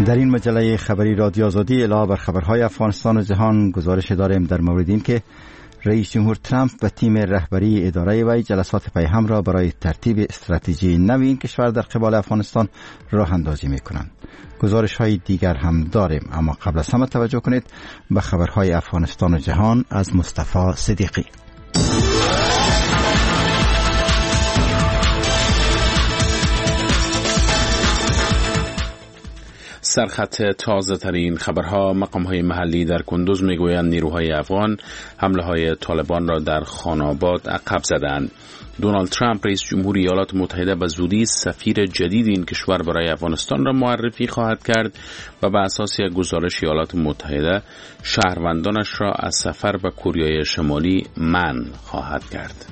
در این مجله خبری رادیو آزادی علاوه بر خبرهای افغانستان و جهان گزارش داریم در مورد این که رئیس جمهور ترامپ و تیم رهبری اداره وی جلسات پیهم را برای ترتیب استراتژی نوی این کشور در قبال افغانستان راه اندازی می‌کنند. گزارش های دیگر هم داریم، اما قبل از همه توجه کنید به خبرهای افغانستان و جهان از مصطفی صدیقی. سرخط تازه ترین خبرها. مقام های محلی در کندوز میگویند نیروهای افغان حمله های طالبان را در خان‌آباد عقب زدند. دونالد ترامپ رئیس جمهور ایالات متحده به زودی سفیر جدید این کشور برای افغانستان را معرفی خواهد کرد و بر اساس یک گزارش ایالات متحده شهروندانش را از سفر به کره شمالی منع خواهد کرد.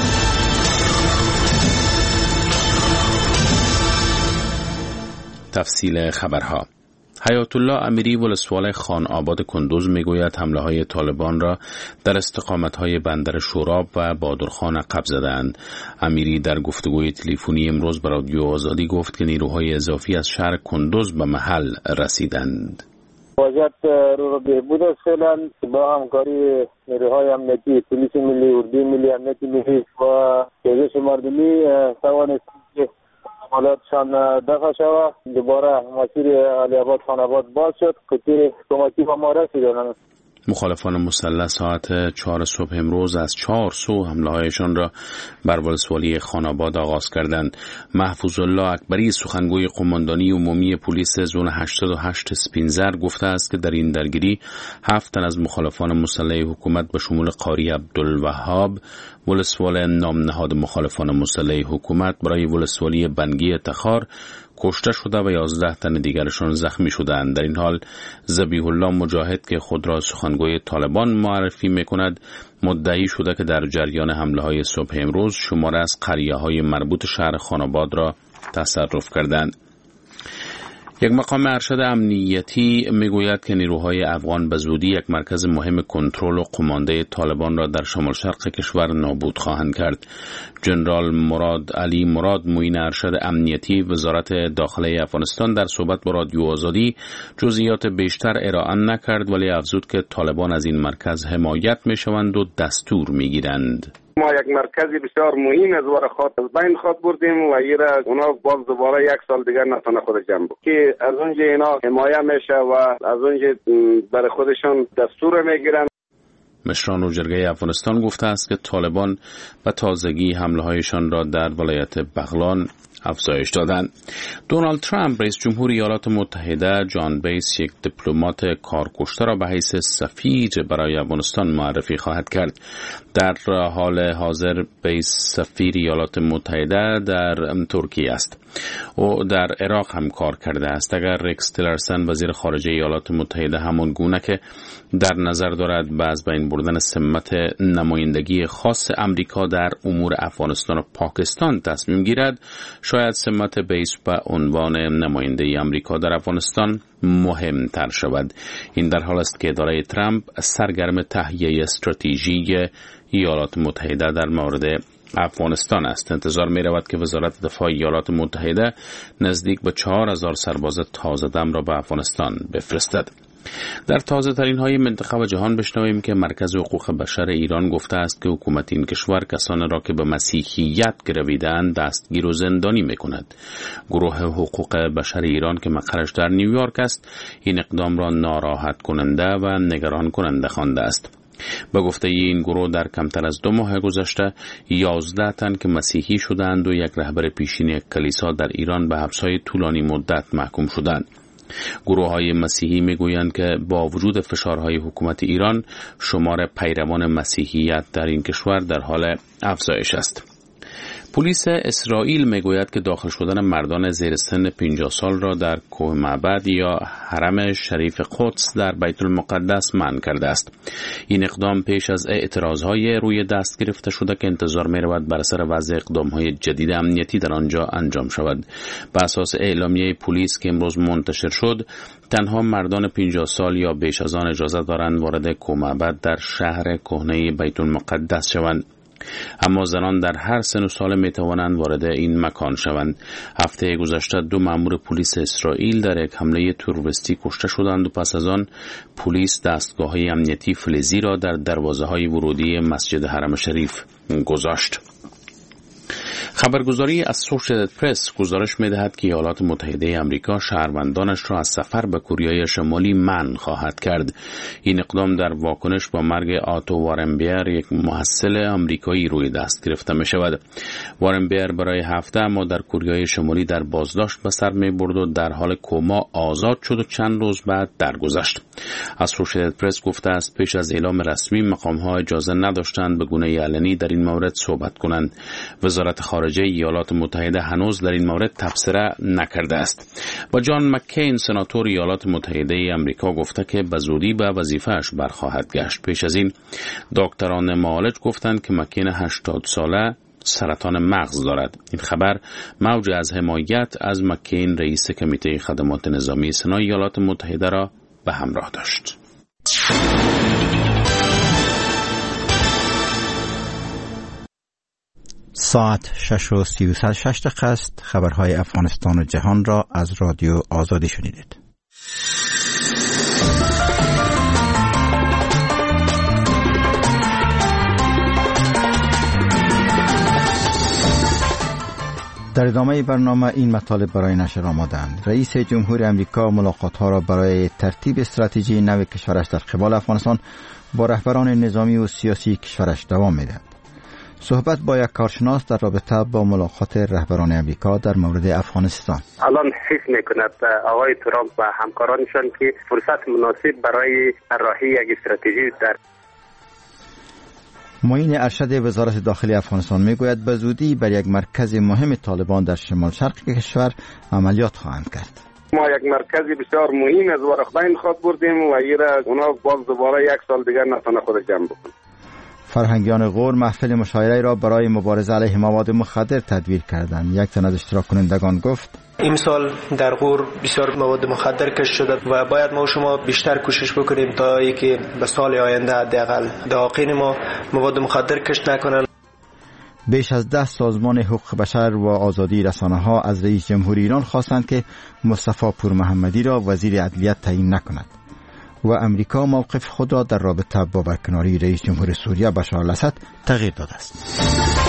تفصیل خبرها. حیات الله امیری ولسوالی خان آباد کندوز میگوید حمله های طالبان را در استقامت های بندر شوراب و بادرخان عقب زدند. امیری در گفتگوی تلفنی امروز با رادیو آزادی گفت که نیروهای اضافی از شهر کندوز به محل رسیدند. وضعیت رو بهبود است فعلا با همکاری نیروهای امنیتی، پلیس ملی، اردوی ملی، امنیت ملی و گردش مردمی توانست حالاتشان دفع شود. دوباره مسیر علی آباد خان آباد باز شد. قطعه حکومتی با ما رسیدند. مخالفان مسلح ساعت 4 صبح امروز از 4 سو حمله‌هایشان را بر ولسوالی خان آباد آغاز کردند. محفوظ الله اکبری سخنگوی قماندانی عمومی پلیس زون 88 سپینزر گفته است که در این درگیری 7 تن از مخالفان مسلح حکومت به شمول قاری عبدالوهاب ولسوال نام نهاد مخالفان مسلح حکومت برای ولسوالی بنگی تخار کشته شده و 11 تن دیگرشان زخمی شدند. در این حال ذبیح الله مجاهد که خود را سخنگوی طالبان معرفی می‌کند مدعی شده که در جریان حمله‌های صبح امروز شماره از قریه‌های مربوط شهر خان‌آباد را تصرف کردند. یک مقام ارشد امنیتی میگوید که نیروهای افغان به زودی یک مرکز مهم کنترل و قمانده طالبان را در شمال شرق کشور نابود خواهند کرد. جنرال مراد علی مراد معین ارشد امنیتی وزارت داخله افغانستان در صحبت با رادیو آزادی جزئیات بیشتر ارائه نکرد، ولی افزود که طالبان از این مرکز حمایت میشوند و دستور میگیرند. ما یک مرکزی بسیار مهم از ورخات از بین خود بردیم و ایره اونا باز دوباره 1 سال دیگر نتونه خود جمع بود که از اونجا اینا حمایت میشه و از اونجا برای خودشان دستور میگیرن. مشران جرگه افغانستان گفته است که طالبان و تازگی حمله هایشان را در ولایت بغلان افزایش دادند. دونالد ترامپ رئیس جمهور ایالات متحده جان بیس یک دیپلمات کارکشته را به حیث سفیر برای افغانستان معرفی خواهد کرد. در حال حاضر بیس سفیر ایالات متحده در ترکیه است. او در عراق هم کار کرده است. اگر رکس تیلرسن وزیر خارجه ایالات متحده همان گونه که در نظر دارد باز بین بردن سمت نمایندگی خاص امریکا در امور افغانستان و پاکستان تصمیم گیرد، شاید سمت بیس به عنوان نماینده امریکا در افغانستان مهمتر شود. این در حال است که اداره ترامپ سرگرم تهیه استراتژی ایالات متحده در مورد افغانستان است. انتظار می رود که وزارت دفاع ایالات متحده نزدیک به 4000 سرباز تازه دم را به افغانستان بفرستد. در تازه ترین های منطقه و جهان بشنویم که مرکز حقوق بشر ایران گفته است که حکومت این کشور کسانی را که به مسیحیت گرویدند دستگیر و زندانی می کند. گروه حقوق بشر ایران که مقرش در نیویورک است این اقدام را ناراحت کننده و نگران کننده خوانده است. به گفته این گروه در کمتر از 2 ماه گذشته 11 تن که مسیحی شدند و یک رهبر پیشین کلیسا در ایران به حبس‌های طولانی مدت محکوم شدند. گروه‌های مسیحی می‌گویند که با وجود فشارهای حکومت ایران شمار پیروان مسیحیت در این کشور در حال افزایش است. پلیس اسرائیل میگوید که داخل شدن مردان زیر سن 50 سال را در کوه معبد یا حرم شریف قدس در بیت المقدس منع کرده است. این اقدام پیش از اعتراضهای روی دست گرفته شده که انتظار می رود بر اثر وضع اقدامهای جدید امنیتی در آنجا انجام شود. بر اساس اعلامیه پلیس که امروز منتشر شد، تنها مردان 50 سال یا بیش از آن اجازه دارند وارد کوه معبد در شهر کهنه بیت المقدس شوند. اما زنان در هر سن و سال می توانند وارد این مکان شوند. هفته گذشته 2 مأمور پلیس اسرائیل در یک حمله تروریستی کشته شدند و پس از آن پلیس دستگاه‌های امنیتی فلزی را در دروازه‌های ورودی مسجد حرم شریف گذاشت. خبرگزاری اسوسییتد پرس گزارش می‌دهد که ایالات متحده آمریکا شهروندانش را از سفر به کره شمالی منع خواهد کرد. این اقدام در واکنش با مرگ آتو وارن بیر، یک محصل آمریکایی، روی دست گرفته می‌شود. وارن بیر برای هفته اما در کره شمالی در بازداشت به سر می‌برد و در حال کما آزاد شد و چند روز بعد درگذشت. اسوسییتد پرس گفته است پیش از اعلام رسمی مقام‌ها اجازه نداشتند به گونه علنی در این مورد صحبت کنند. وزارت خارجه ایالات متحده هنوز در این مورد تبصره نکرده است. و جان مکین سناتور ایالات متحده آمریکا گفته که به زودی به وظیفه‌اش برخواهد گشت. پیش از این دکتران معالج گفتند که مکین 80 ساله سرطان مغز دارد. این خبر موج از حمایت از مکین، رئیس کمیته خدمات نظامی سنا ایالات متحده، را به همراه داشت. ساعت 6:36 است. خبرهای افغانستان و جهان را از رادیو آزادی شنیدید. در ادامه برنامه این مطالب برای نشر آمدند. رئیس جمهور امریکا ملاقات‌ها را برای ترتیب استراتژی نو کشورش در قبال افغانستان با رهبران نظامی و سیاسی کشورش دوام می‌دهد. صحبت با یک کارشناس در رابطه با ملاقات رهبران امریکا در مورد افغانستان. الان حس میکند آقای ترامپ و همکارانشان که فرصت مناسب برای طراحی یک استراتژی در معین ارشد وزارت داخلی افغانستان میگوید به زودی بر یک مرکز مهم طالبان در شمال شرق کشور عملیات خواهند کرد. ما یک مرکزی بسیار مهم از ورقبین خود بردیم و اونا باز دوباره 1 سال دیگر نتونه خود جمع بکنه. فرهنگیان غور محفل مشاعره را برای مبارزه علیه مواد مخدر تدبیر کردند. یک تن از اشتراک کنندگان گفت این سال در غور بسیار مواد مخدر کشف شده و باید ما و شما بیشتر کوشش بکنیم تا اینکه به سال آینده حداقل داغین ما مواد مخدر کشف نکنن. بیش از 10 سازمان حقوق بشر و آزادی رسانه‌ها از رئیس جمهور ایران خواستند که مصطفی پورمحمدی را وزیر عدلیه تعیین نکند و امریکا موقف خود را در رابطه با برکناری رئیس جمهور سوریه بشار الاسد تغییر داده است.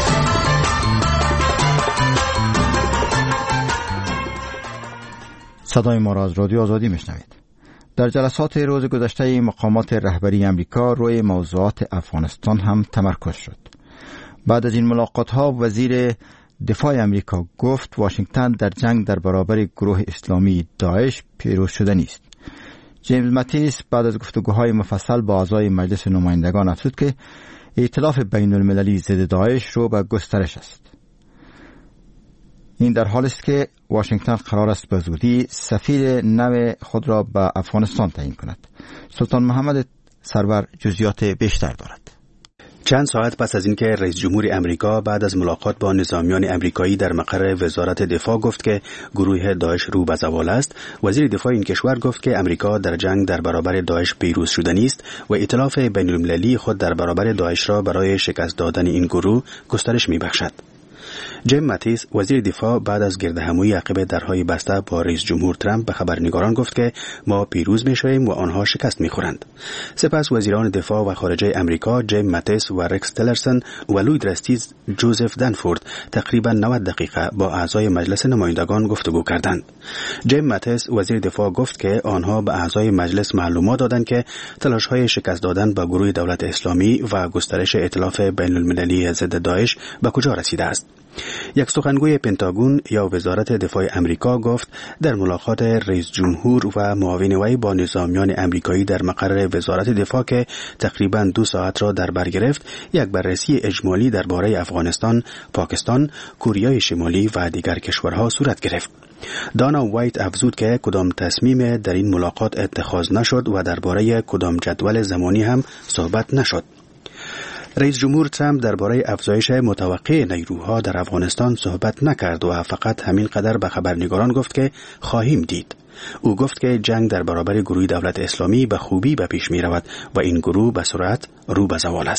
صدای ما را از رادیو آزادی میشنوید. در جلسات روز گذشته مقامات رهبری امریکا روی موضوعات افغانستان هم تمرکز شد. بعد از این ملاقات ها وزیر دفاع امریکا گفت واشنگتن در جنگ در برابر گروه اسلامی داعش پیروز شده نیست. جیمز ماتیس بعد از گفتگوهای مفصل با اعضای مجلس نمایندگان افزود که ائتلاف بین المللی ضد داعش رو به گسترش است. این در حالی است که واشنگتن قرار است به زودی سفیر نو خود را به افغانستان تعیین کند. سلطان محمد سرور جزئیات بیشتر دارد. چند ساعت پس از اینکه رئیس جمهور امریکا بعد از ملاقات با نظامیان امریکایی در مقر وزارت دفاع گفت که گروه داعش رو به زوال است، وزیر دفاع این کشور گفت که امریکا در جنگ در برابر داعش پیروز شده نیست و ائتلاف بین المللی خود در برابر داعش را برای شکست دادن این گروه گسترش می‌بخشد. جیم ماتیس وزیر دفاع بعد از گردهمایی عقب درهای بسته با رئیس جمهور ترامپ به خبرنگاران گفت که ما پیروز می‌شویم و آنها شکست می‌خورند. سپس وزیران دفاع و خارجه امریکا جیم ماتیس و رکس تلرسن و لوید رستیز جوزف دنفورد تقریبا 90 دقیقه با اعضای مجلس نمایندگان گفتگو کردند. جیم ماتیس وزیر دفاع گفت که آنها به اعضای مجلس معلومات دادند که تلاش‌های شکست دادن با گروه دولت اسلامی و گسترش ائتلاف بین المللی ضد داعش به کجا رسیده است. یک سخنگوی پنتاگون یا وزارت دفاع امریکا گفت در ملاقات رئیس جمهور و معاون وی با نظامیان امریکایی در مقر وزارت دفاع که تقریباً 2 ساعت را در بر گرفت، یک بررسی اجمالی درباره افغانستان، پاکستان، کره شمالی و دیگر کشورها صورت گرفت. دانا وایت افزود که کدام تصمیم در این ملاقات اتخاذ نشد و درباره کدام جدول زمانی هم صحبت نشد. رئیس جمهور ترامپ درباره افزایش متوقع نیروها در افغانستان صحبت نکرد و فقط همین قدر به خبرنگاران گفت که خواهیم دید. او گفت که جنگ در برابر گروه دولت اسلامی به خوبی به پیش می رود و این گروه به سرعت رو به زوال است.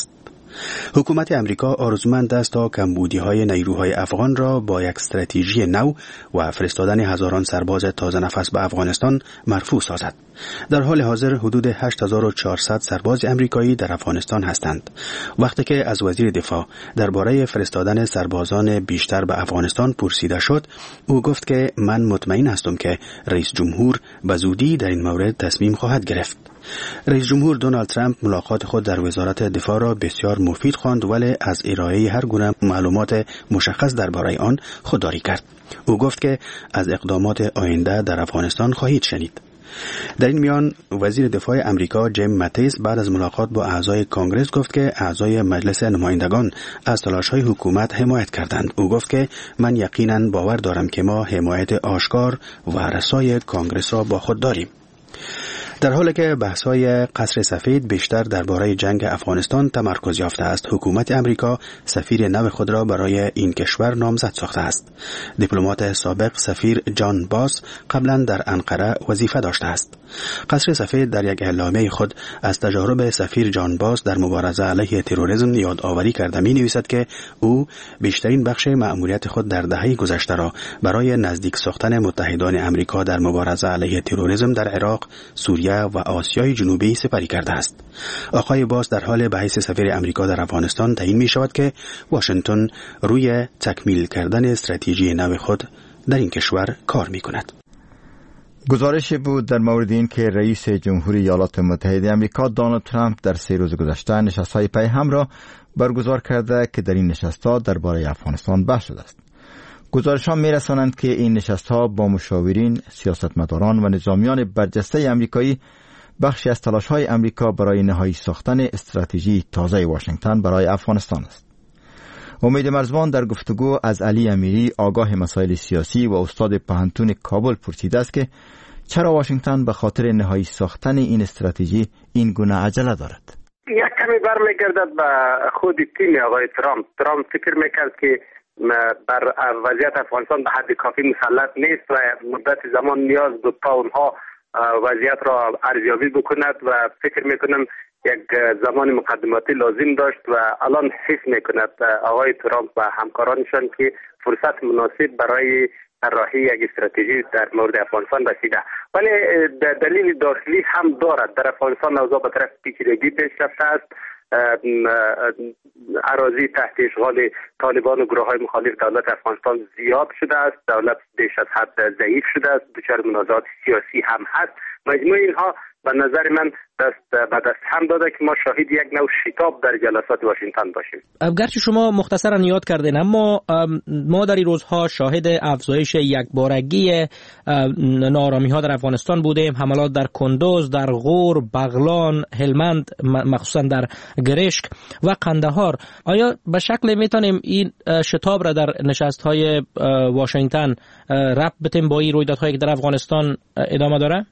حکومت امریکا آرزومند است تا کمبودی‌های نیروهای افغان را با یک استراتژی نو و فرستادن هزاران سرباز تازه نفس به افغانستان مرفوع سازد. در حال حاضر حدود 8400 سرباز امریکایی در افغانستان هستند. وقتی که از وزیر دفاع درباره فرستادن سربازان بیشتر به افغانستان پرسیده شد، او گفت که من مطمئن هستم که رئیس جمهور به زودی در این مورد تصمیم خواهد گرفت. رئیس جمهور دونالد ترامپ ملاقات خود در وزارت دفاع را بسیار مفید خواند، ولی از ارائه هر گونه معلومات مشخص درباره آن خودداری کرد. او گفت که از اقدامات آینده در افغانستان خواهید شنید. در این میان وزیر دفاع امریکا جیم ماتیس بعد از ملاقات با اعضای کانگرس گفت که اعضای مجلس نمایندگان از تلاش‌های حکومت حمایت کردند. او گفت که من یقیناً باور دارم که ما حمایت آشکار و رسای کانگرس را با خود داریم. در حالی که بحث‌های قصر سفید بیشتر درباره جنگ افغانستان تمرکز یافته است، حکومت امریکا سفیر نو خود را برای این کشور نامزد ساخته است. دیپلمات سابق سفیر جان باس قبلا در انقره وظیفه داشته است. قصر سفید در یک اعلامیه خود از تجارب سفیر جان باس در مبارزه علیه تروریسم یادآوری کرده می‌نویسد که او بیشترین بخش مأموریت خود در دهه گذشته را برای نزدیک ساختن متحدان امریکا در مبارزه علیه تروریسم در عراق، سوریه و آسیای جنوبی سپری کرده است. آقای باس در حال به حیث سفیر امریکا در افغانستان تعیین می شود که واشنگتن روی تکمیل کردن استراتژی نو خود در این کشور کار می کند. گزارش بود در مورد این که رئیس جمهوری ایالات متحده آمریکا دونالد ترامپ در 3 روز گذشته نشست‌های پیهم را برگزار کرده که در این نشست‌ها درباره افغانستان بحث شده است. گزارش‌ها می‌رسانند که این نشست‌ها با مشاورین، سیاستمداران و نظامیان برجسته آمریکایی بخشی از تلاش‌های آمریکا برای نهایی ساختن استراتژی تازه واشنگتن برای افغانستان است. امید مرزبان در گفتگو از علی امیری، آگاه مسائل سیاسی و استاد پوهنتون کابل پرسیده است که چرا واشنگتن به خاطر نهایی ساختن این استراتژی این گونه عجله دارد. یک کمی برمیگردد به خود تیم آقای ترامپ فکر میکرد که بر وضعیت افغانستان به حد کافی مسلط نیست و مدت زمان نیاز بود تا اونها وضعیت را ارزیابی بکند و فکر میکنم یک زمان مقدماتی لازم داشت و الان حس میکند آقای ترامپ و همکارانشان که فرصت مناسب برای طراحی یک استراتژی در مورد افغانستان رسیده، ولی دلیل داخلی هم دارد. در افغانستان اوضاع به طرف پیچیدگی پیش رفته است. اراضی تحت اشغال طالبان و گروه‌های مخالف دولت افغانستان زیاد شده است. دولت بیش از حد ضعیف شده است. دچار منازعات سیاسی هم هست. مجموع اینها به نظر من دست به دست هم داده که ما شاهد یک نوع شتاب در جلسات واشنگتن باشیم. گرچه شما مختصرا یاد کردین، اما ما در این روزها شاهد افزایش یکبارگی ناآرامی‌ها در افغانستان بودیم. حملات در کندوز، در غور، بغلان، هلمند، مخصوصا در گرشک و قندهار. آیا به شکل میتونیم این شتاب را در نشست‌های واشنگتن ربط بدیم با این رویدادهایی که در افغانستان ادامه داره؟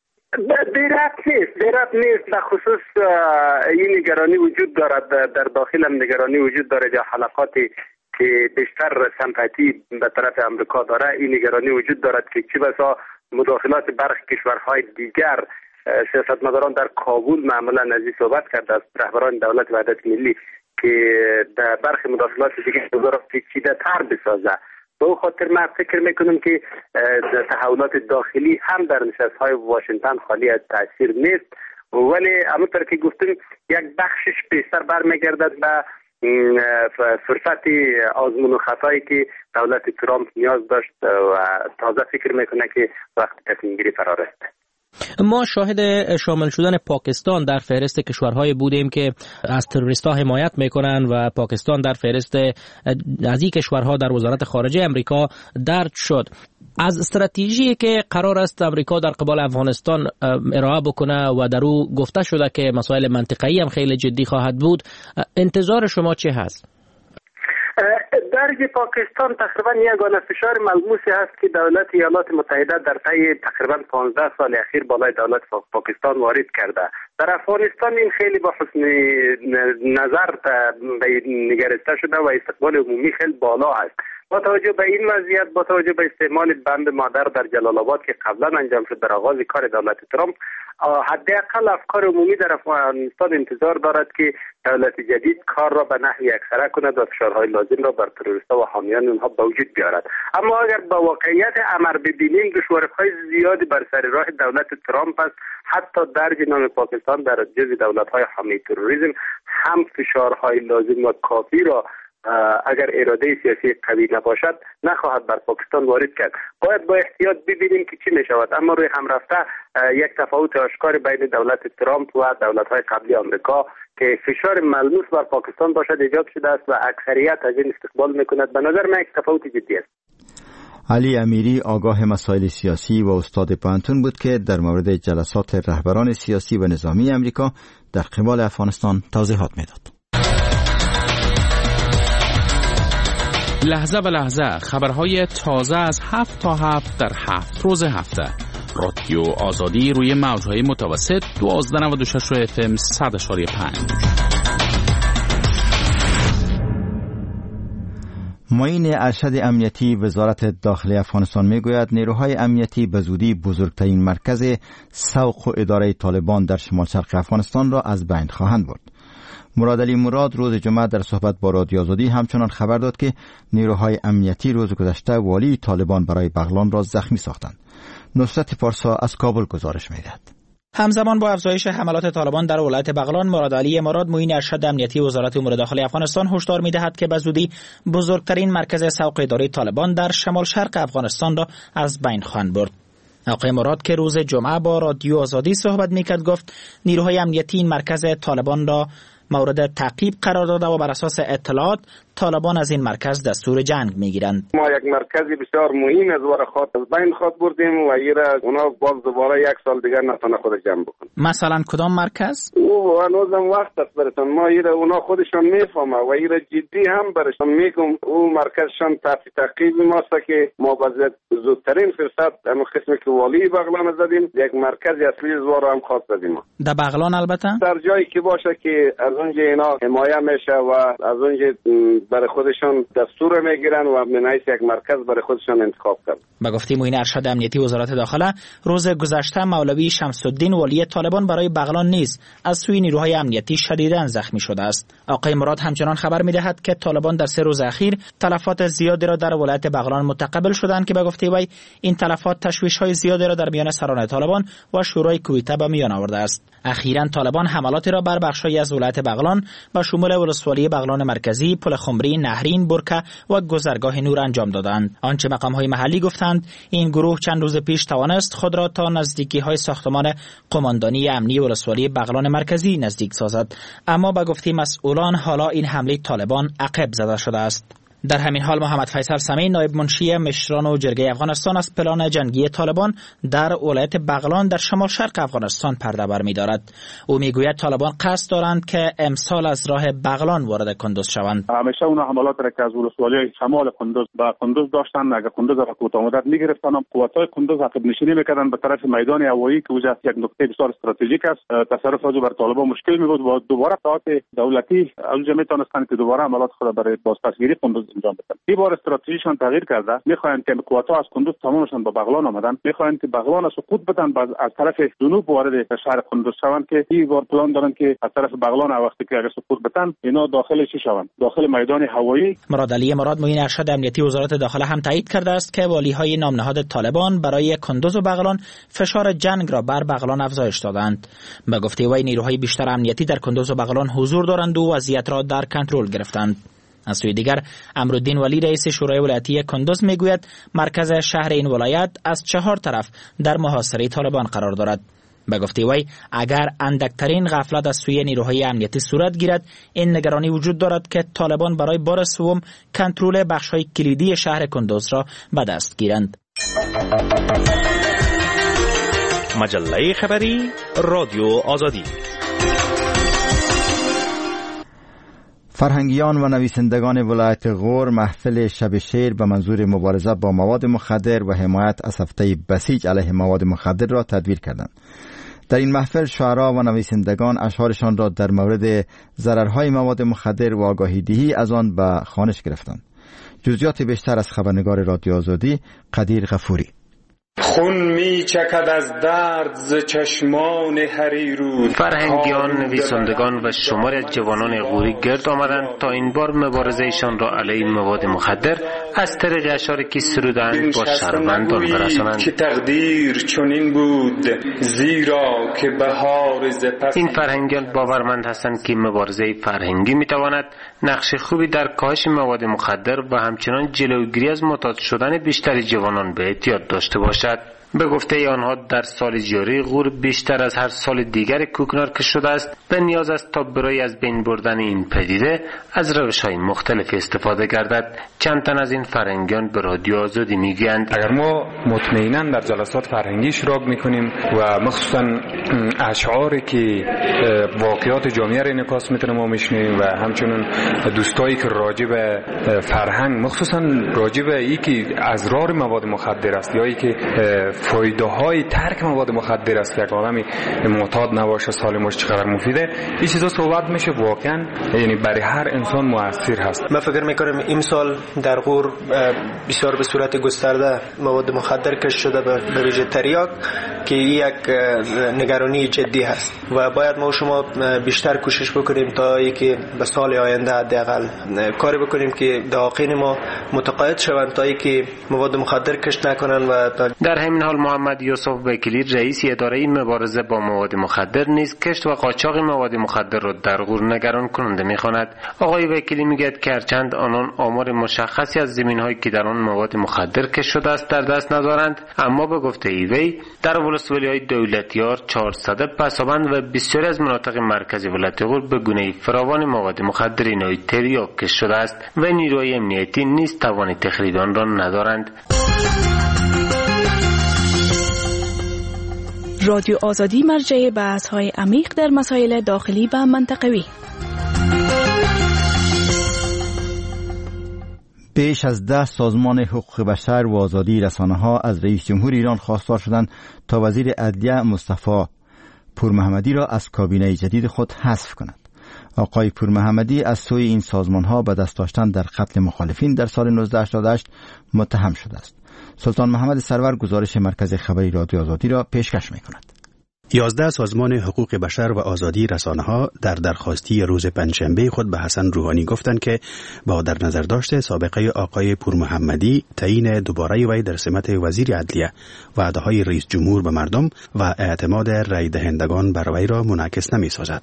دیرت نیست. به خصوص این نگرانی وجود دارد، در داخل هم نگرانی وجود دارد، یا حلقاتی که بیشتر سمپاتی به طرف امریکا داره این نگرانی وجود دارد که چه بسا مداخلات برخی کشورهای دیگر. سیاستمداران در کابل معمولا از این صحبت کرده است، رهبران دولت وحدت ملی، که در برخی مداخلات دیگر را پیچیده تر بسازه. به او خاطر من فکر میکنم که تحولات داخلی هم در نشست‌های واشنگتن خالی از تاثیر نیست، ولی همونطور که گفتم یک بخشش بیشتر برمیگردد به فرصت آزمون و خطایی که دولت ترامپ نیاز داشت و تازه فکر میکنه که وقت تصمیم گیری فرا رسیده. ما شاهد شامل شدن پاکستان در فهرست کشورهای بودیم که از تروریست‌ها حمایت میکنن و پاکستان در فهرست از این کشورها در وزارت خارجه امریکا درج شد. از استراتژی که قرار است امریکا در قبال افغانستان ارائه بکنه و در او گفته شده که مسائل منطقه‌ای هم خیلی جدی خواهد بود، انتظار شما چه هست؟ درج پاکستان تقریبا یگانه فشار ملموسی هست که دولت ایالات متحده در طی تقریبا 15 سال اخیر بالای دولت پاکستان وارد کرده. در افغانستان این خیلی با حسن نظر نگرفته شده و استقبال عمومی خیلی بالا است. با توجه به این وضعیت، با توجه به استعمال بند مادر در جلال آباد که قبلا انجام شد در آغاز کار دولت ترامپ، حداقل افکار عمومی در افغانستان انتظار دارد که دولت جدید کار را به نحوی یکسره کند و فشارهای لازم را بر تروریست‌ها و حامیان آنها به وجود بیارد. اما اگر با واقعیت امر ببینیم، دشواری‌های زیادی بر سر راه دولت ترامپ است. حتی در جنوب پاکستان در جزو دولت‌های حامی تروریسم هم فشارهای لازم و کافی را اگر اراده سیاسی قوی نباشد نخواهد بر پاکستان وارد کرد. باید با احتیاط ببینیم که چی می شود. اما روی هم رفته یک تفاوت آشکار بین دولت ترامپ و دولت‌های قبلی آمریکا که فشار ملموس بر پاکستان باشد ایجاد شده است و اکثریت از این استقبال می‌کند. به نظر من یک تفاوت جدی است. علی امیری آگاه مسائل سیاسی و استاد پوهنتون بود که در مورد جلسات رهبران سیاسی و نظامی امریکا در قبال افغانستان توضیحات میداد. لحظه به لحظه خبرهای تازه از 7 تا 7 در 7 روز هفته. رادیو آزادی روی موجهای متوسط 1296 FM 100.5. معین ارشد امنیتی وزارت داخلی افغانستان میگوید نیروهای امنیتی به زودی بزرگترین مرکز سوق و اداره طالبان در شمال شرق افغانستان را از بین خواهند برد. مراد علی مراد روز جمعه در صحبت با رادیو آزادی همچنان خبر داد که نیروهای امنیتی روز گذشته والی طالبان برای بغلان را زخمی ساختند. نصرت پارسا از کابل گزارش می‌دهد. همزمان با افزایش حملات طالبان در ولایت بغلان، مراد علی مراد معین ارشد امنیتی وزارت امور داخلی افغانستان هشدار می‌دهد که به زودی بزرگترین مرکز سوق اداره طالبان در شمال شرق افغانستان را از بین خواهند برد. آقای مراد که روز جمعه با رادیو آزادی صحبت می‌کرد گفت نیروهای امنیتی این مرکز طالبان را مورد تعقیب قرار داده و بر اساس اطلاعات طالبان از این مرکز دستور جنگ میگیرند. ما یک مرکزی بسیار مهم از ورخات از بین خود بردیم و اونا باز دوباره یک سال دیگر نتونه خود جمع بکنه. مثلا کدام مرکز؟ او هنوزم وقت است براتون. ما اونا خودشان میفهمه و جدی هم برشان میگم. او مرکزشان تحت تعقیب ماست که ما باز زودترین فرصت اما قسمی که والی بغلان زدیم یک مرکز اصلی زوار هم خاص زدیم. در بغلان البته در جایی که باشه که از اونجا اینا حمایه میشه و از اونجا برای خودشان دستور میگیرن و من حیث یک مرکز برای خودشان انتخاب کرد. با گفته معین ارشد امنیتی وزارت داخله، روز گذشته مولوی شمس الدین والی طالبان برای بغلان نیز از سوی نیروهای امنیتی شدیداً زخمی شده است. آقای مراد همچنان خبر میدهد که طالبان در 3 روز اخیر تلفات زیادی را در ولایت بغلان متقبل شدند که به گفته وی این تلفات تشویش‌های زیادی را در میان سران طالبان و شورای کویته به میان آورده است. اخیراً طالبان حملاتی را بر بخش‌هایی از ولایت بغلان به شمول ولسوالی بغلان مرکزی، پل خمری، نهرین، برکه و گذرگاه نور انجام دادند. آنچه مقام‌های محلی گفتند این گروه چند روز پیش توانست خود را تا نزدیکی‌های ساختمان قماندانی امنی ولسوالی بغلان مرکزی نزدیک سازد، اما به گفته مسئولان حالا این حمله طالبان عقب زده شده است. در همین حال محمد فیصل سمی نایب منشی مشران و جرگه افغانستان از پلان جنگی طالبان در ولایت بغلان در شمال شرق افغانستان پرده بر می‌دارد. او میگوید طالبان قصد دارند که امسال از راه بغلان وارد کندوز شوند. همیشه اون حملات را که از ولسوالی شمال کندوز به کندوز داشتن، اگر کندوز را کوتاه مدت می‌گرفتن، قوت‌های کندوز عقب نشینی می‌کردند به طرف میدان هوایی که وجه یک نقطه بسیار استراتژیک است. تصرف از بر طالبان مشکل می‌بود و دوباره قوات دولتی اونجا می‌تونستند که دوباره حملات خود برای بازپسگیری کندوز انجام بدن. این بار استراتژیشون تغییر کرده. می‌خواهند که قوت‌ها از کندوز تمامشون به بغلان آمدن. می‌خواهند که بغلان سقوط بدن از طرف جنوب وارد شهر کندوز شوند که این بار پلان دارن که از طرف بغلان وقتی که اگه سقوط بدن اینا داخل چی شوند؟ داخل میدان هوایی. مراد علی مراد معین ارشد امنیتی وزارت داخله هم تایید کرده است که والی‌های نامنهاد طالبان برای کندوز و بغلان فشار جنگ را بر بغلان افزایش دادند. به گفته وی نیروهای بیشتر امنیتی در کندوز و بغلان حضور دارند و وضعیت را در کنترل گرفتند. از سوی دیگر امرالدین ولی رئیس شورای ولایتی کندوز میگوید مرکز شهر این ولایت از 4 طرف در محاصره طالبان قرار دارد. به گفته وی اگر اندکترین غفلت از سوی نیروهای امنیتی صورت گیرد این نگرانی وجود دارد که طالبان برای بار سوم کنترل بخش‌های کلیدی شهر کندوز را به دست گیرند. مجله خبری رادیو آزادی. فرهنگیان و نویسندگان ولایت غور محفل شب شعر به منظور مبارزه با مواد مخدر و حمایت از هفته بسیج علیه مواد مخدر را تدبیر کردند. در این محفل شاعران و نویسندگان اشعارشان را در مورد ضررهای مواد مخدر و آگاهی دهی از آن به خوانش گرفتند. جزئیات بیشتر از خبرنگار رادیو آزادی قدیر غفوری. خون می چکد از درد ز چشمان هریرود. فرهنگیان، نویسندگان و شماری از جوانان غوری گرد آمدند تا این بار مبارزهشان را علیه مواد مخدر از طریق اشعاری که سرودند با شهروندان برسانند. که تقدیر چنین بود زیرا که بهار ز پس. این فرهنگیان باورمند هستند که مبارزه فرهنگی میتواند نقش خوبی در کاهش مواد مخدر و همچنان جلوگیری از معتاد شدن بیشتر جوانان به اعتیاد داشته باشد. به گفته آنها در سال جاری غور بیشتر از هر سال دیگر کوکنار شده است و نیاز است تا برای از بین بردن این پدیده از روش‌های مختلف استفاده گردد. چند تن از این فرهنگیان به رادیو آزادی میگویند اگر ما مطمئنا در جلسات فرهنگی اشتراک میکنیم و مخصوصا اشعاری که واقعات جامعه را انعکاس میتونه ما میشنویم و همچنین دوستایی که راجع به فرهنگ مخصوصا راجع به ای که اضرار مواد مخدر است یا ای که فایده های ترک مواد مخدر است که آدمی معتاد نباشه سالم باشه چقدر مفیده، این چیزا صحبت میشه واقعا یعنی برای هر انسان موثر هست. من فکر میکنم این سال در غور بسیار به صورت گسترده مواد مخدر کشف شده به ویژه تریاک که یک نگرانی جدی هست و باید ما شما بیشتر کوشش بکنیم تا اینکه به سال آینده حداقل کاری بکنیم که داخل ما متقاعد شوند تا اینکه مواد مخدر کشف نکنن. و در همین حال محمد یوسف وکیلی رئیس اداره مبارزه با مواد مخدر نیز کشف و قاچاق مواد مخدر را در غور نگران کننده می‌خواند. آقای وکیلی میگوید که هرچند آنان آمار مشخصی از زمین‌هایی که در آن مواد مخدر کشف شده است در دست ندارند، اما به گفته وی در ولسوالی‌های دولتیار 400 پسابند و بسیاری از مناطق مرکزی ولایت غور به گونه‌ای فراوان مواد مخدر نوعی تریاک کشف شده است و نیروهای امنیتی نیز توان تخریب آن را ندارند. رادیو آزادی مرجع بحث‌های عمیق در مسائل داخلی و منطقوی. بیش از 10 سازمان حقوق بشر و آزادی رسانه‌ها از رئیس جمهور ایران خواستار شدند تا وزیر عدلیه مصطفی پورمحمدی را از کابینه جدید خود حذف کند. آقای پورمحمدی از سوی این سازمان‌ها به دست داشتن در قتل مخالفین در سال 1988 متهم شده است. سلطان محمد سرور گزارش مرکز خبری رادیو آزادی را پیشکش می‌کند. 11 سازمان حقوق بشر و آزادی رسانه‌ها در درخواستی روز پنجشنبه خود به حسن روحانی گفتند که با در نظر داشته سابقه آقای پورمحمدی تعیین دوباره وی در سمت وزیر عدلیه وعده‌های رئیس جمهور به مردم و اعتماد رای دهندگان بر وی را منعکس نمی‌سازد.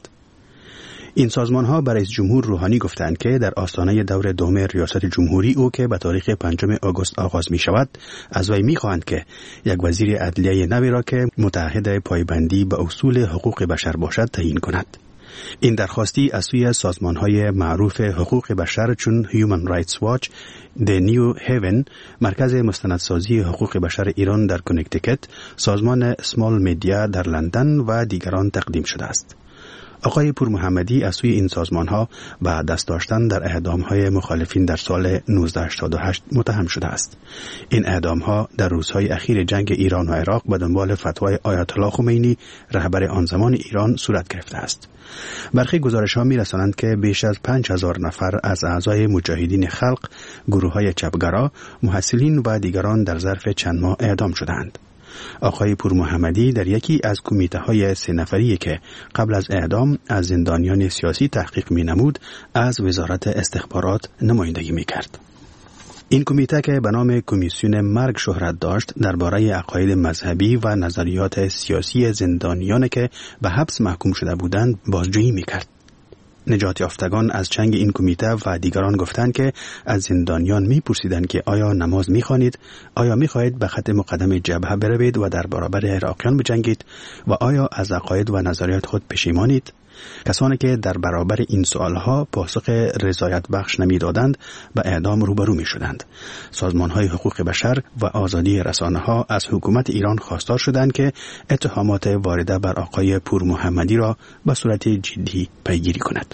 این سازمان‌ها برای رئیس جمهور روحانی گفتند که در آستانه دور دوم ریاست جمهوری او که به تاریخ 5 آگوست آغاز می‌شود از وی می‌خواهند که یک وزیر عدلیه نوی را که متعهد پایبندی به اصول حقوق بشر باشد تعیین کند. این درخواستی از سوی سازمان‌های معروف حقوق بشر چون Human Rights Watch، The New Haven، مرکز مستندسازی حقوق بشر ایران در کنکتیکت، سازمان Small Media در لندن و دیگران تقدیم شده است. آقای پورمحمدی از سوی این سازمان‌ها به دست داشتن در اعدام‌های مخالفین در سال 1988 متهم شده است. این اعدام‌ها در روزهای اخیر جنگ ایران و عراق به دنبال فتوای آیت الله خمینی رهبر آن زمان ایران صورت گرفته است. برخی گزارش‌ها می‌رسانند که بیش از 5000 نفر از اعضای مجاهدین خلق، گروه‌های چپگرا، محصلین و دیگران در ظرف چند ماه اعدام شدند. آقای پورمحمدی در یکی از کمیته‌های 3 نفری که قبل از اعدام از زندانیان سیاسی تحقیق می‌نمود از وزارت استخبارات نمایندگی می‌کرد. این کمیته که به نام کمیسیون مرگ شهرت داشت درباره عقاید مذهبی و نظریات سیاسی زندانیان که به حبس محکوم شده بودند بازجویی می‌کرد. نجات یافتگان از چنگ این کمیته و دیگران گفتند که از زندانیان می‌پرسیدند که آیا نماز می‌خوانید، آیا می‌خواهید به خط مقدم جبهه بروید و در برابر عراقیان بجنگید و آیا از عقاید و نظریات خود پشیمانید؟ کسانی که در برابر این سوالها پاسخ رضایت بخش نمی‌دادند به اعدام روبرو می‌شدند. سازمان‌های حقوق بشر و آزادی رسانه‌ها از حکومت ایران خواستار شدند که اتهامات وارده بر آقای پورمحمدی را به صورت جدی پیگیری کند.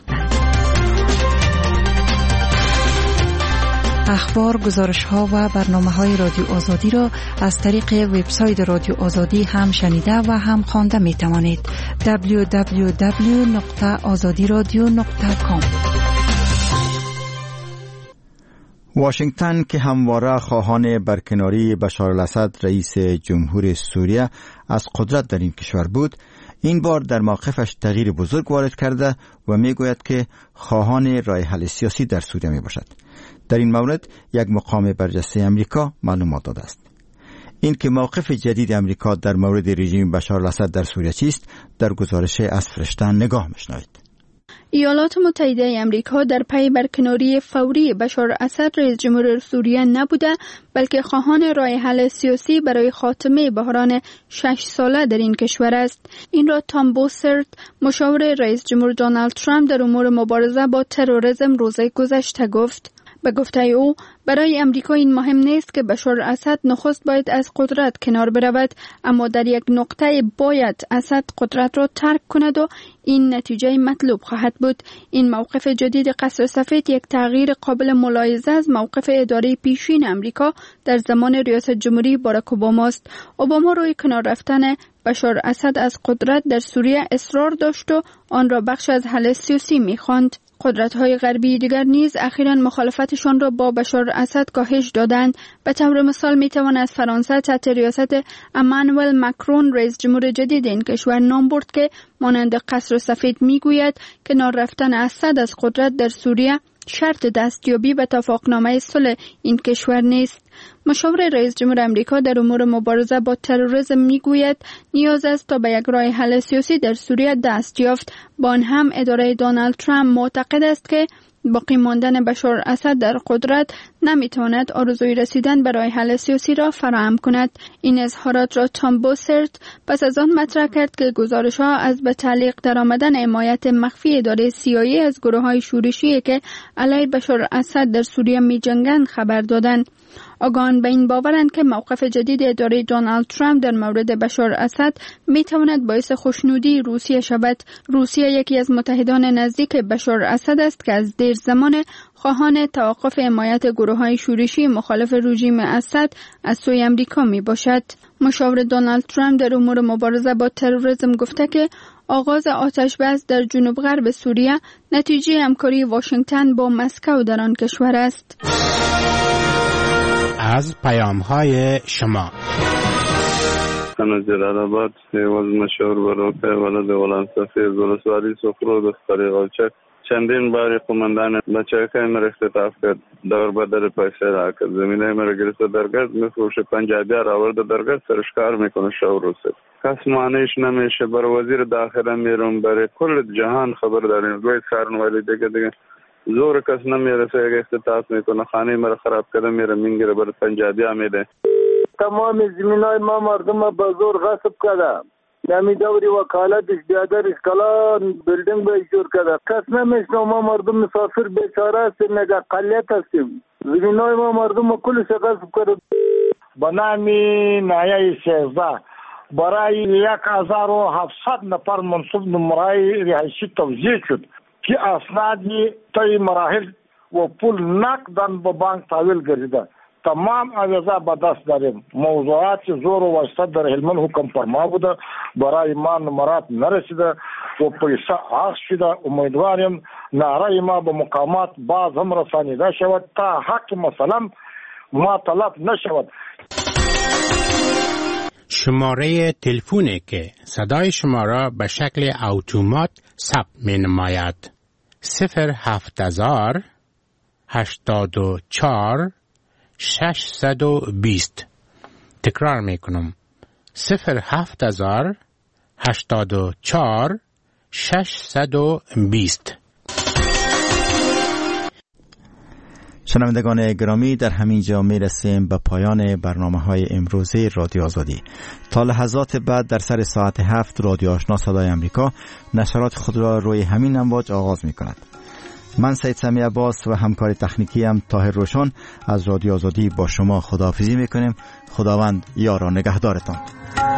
اخبار، گزارش‌ها و برنامه‌های رادیو آزادی را از طریق وبسایت رادیو آزادی هم شنیده و هم خوانده می‌توانید. www.azadiradio.com. واشنگتن که همواره خواهان برکناری بشار الاسد رئیس جمهور سوریه از قدرت در این کشور بود، این بار در موقفش تغییر بزرگ وارد کرده و میگوید که خواهان راه حل سیاسی در سوریه می باشد. در این مورد یک مقام برجسته امریکا معلومات داده است. این که موقف جدید امریکا در مورد رژیم بشار الاسد در سوریه چیست، در گزارش از فرشته نگاه می‌شنوید. ایالات متحده امریکا در پی برکناری فوری بشار اسد رئیس جمهور سوریه نبوده، بلکه خواهان راه حل سیاسی برای خاتمه بحران 6 ساله در این کشور است. این را تام بوسرت، مشاور رئیس جمهور دونالد ترامپ در امور مبارزه با تروریسم روز گذشته گفت. به گفته او، برای امریکا این مهم نیست که بشار اسد نخست باید از قدرت کنار برود، اما در یک نقطه باید اسد قدرت را ترک کند و این نتیجه مطلوب خواهد بود. این موقف جدید قصر سفید یک تغییر قابل ملاحظه از موقف اداره پیشین امریکا در زمان ریاست جمهوری باراک اوباما است. اوباما روی کنار رفتن بشار اسد از قدرت در سوریه اصرار داشت و آن را بخش از حل سیاسی می‌خواند. قدرت‌های غربی دیگر نیز اخیراً مخالفتشان را با بشار اسد کاهش دادند. به طور مثال می‌توان از فرانسه تحت ریاست امانوئل ماکرون رئیس جمهور جدید این کشور نام برد که مانند قصر سفید می‌گوید که کنار رفتن اسد از قدرت در سوریه شرط دستیابی به توافقنامه صلح این کشور نیست. مشاور رئیس جمهور امریکا در امور مبارزه با تروریسم میگوید نیاز است تا به یک راه حل سیاسی در سوریه دست یافت. با آن هم اداره دونالد ترامپ معتقد است که باقی ماندن بشار اسد در قدرت نمیتواند آرزوی رسیدن به راه حل سیاسی را فراهم کند. این اظهارات را تام بوسرت پس از آن مطرح کرد که گزارش‌ها از به تعلیق درآمدن حمایت مخفی اداره CIA از گروه‌های شورشی که علیه بشار اسد در سوریه می‌جنگند خبر دادند. آگاهان به این باورند که موقف جدید اداره دونالد ترامپ در مورد بشار اسد میتواند باعث خوشنودی روسیه شود. روسیه یکی از متحدان نزدیک بشار اسد است که از دیر زمان خواهان توقف حمایت گروه‌های شورشی مخالف رژیم اسد از سوی امریکا می باشد. مشاور دونالد ترامپ در امور مبارزه با تروریسم گفته که آغاز آتش بس در جنوب غرب سوریه نتیجه همکاری واشنگتن با مسکو در آن کشور است. از پیام‌های شما انا جلال آباد سیواز مشهور بروکه ولد ولان سفیر ولسوالی سفرو دستاری غلچک چندین باری قماندان بچه که امر اختطاف کرد دور بدر پیسه را کرد زمینه امر گرسته درگرد میفروشه پنجابیار آورده درگرد سرشکار میکنه شو روسه کس معنیش نمیشه بر وزیر داخله میرون برای کل جهان خبر داریم روی کارن ولی دیگه زور کس نمیرسه اگه اختطاف میکنه خانه مرا خراب کرده میره مینگره بر پنجابی میده. تمام زمینای ما مردم با زور غصب کرده. نمی دوری وکالتش بیادرش کلان بیلدینگ به جور کرده. کس نمیشنه ما مردم مسافر بیچاره هستیم نگه قلیت هستیم. زمینای ما مردم کلش غصب کرده. به نامی نایه 16 برای 1700 نفر منصوب نمرای رهایشی توزیع شد که اسنادی طی مراحل و پول نقدن به بانک تحویل گردیده. تمام اوضاع به دست داریم. موضوعات زور و واسطه در هلمند حکم فرما بوده، برای ما نمرات نرسیده و پیسه آخذ شده. امیدواریم نعره ما به مقامات باز هم رسانیده شود تا حق مثلا ما طلب نشود. شماره تلفونی که صدای شما را به شکل اتومات ثبت می نماید 07000 84 620. تکرار می کنم 07000 84 620. شنوندگان گرامی، در همین جا می رسیم به پایان برنامه‌های امروزه رادیو آزادی. تا لحظات بعد در سر ساعت 7 رادیو آشنا صدای امریکا نشرات خود را روی همین امواج آغاز می کند. من سید سمی عباس و همکار تکنیکی هم طاهر روشن از رادیو آزادی با شما خداحافظی می کنیم. خداوند یار و نگهدارتان.